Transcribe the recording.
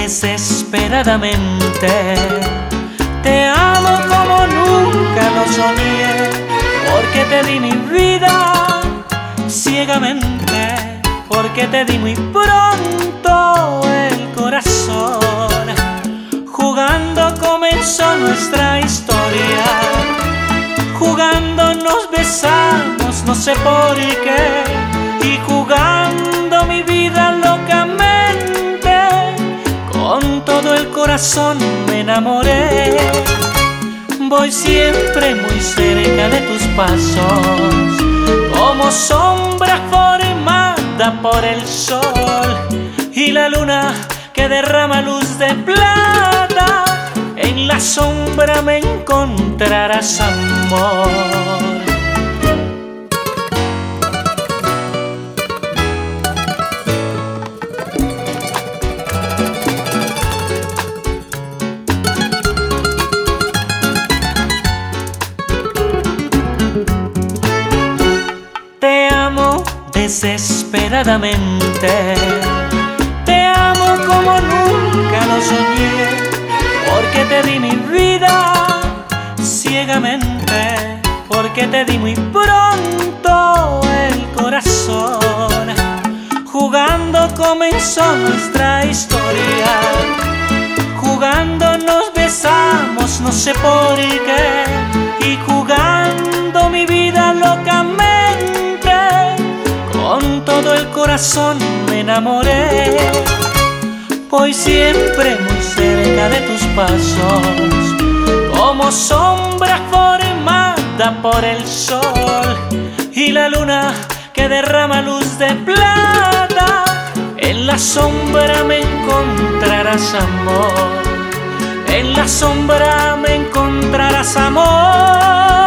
desesperadamente. Te amo como nunca lo soñé, porque te di mi vida ciegamente, porque te di muy pronto el corazón. Jugando comenzó nuestra historia, jugando nos besamos, no sé por qué, y jugando mi vida locamente, con todo el corazón me enamoré. Voy siempre muy cerca de tus pasos, como sombra formada por el sol y la luna que derrama luz de plata. En la sombra me encontrarás, amor. Te amo desesperadamente, te amo como nunca lo soñé, porque te di mi vida ciegamente, porque te di muy pronto el corazón. Jugando comenzó nuestra historia, jugando nos besamos, no sé por qué, y jugando mi vida locamente, con todo el corazón me enamoré. Voy siempre muy cerca de tus pasos, como sombra formada por el sol y la luna que derrama luz de plata. En la sombra me encontrarás, amor. En la sombra me encontrarás, amor.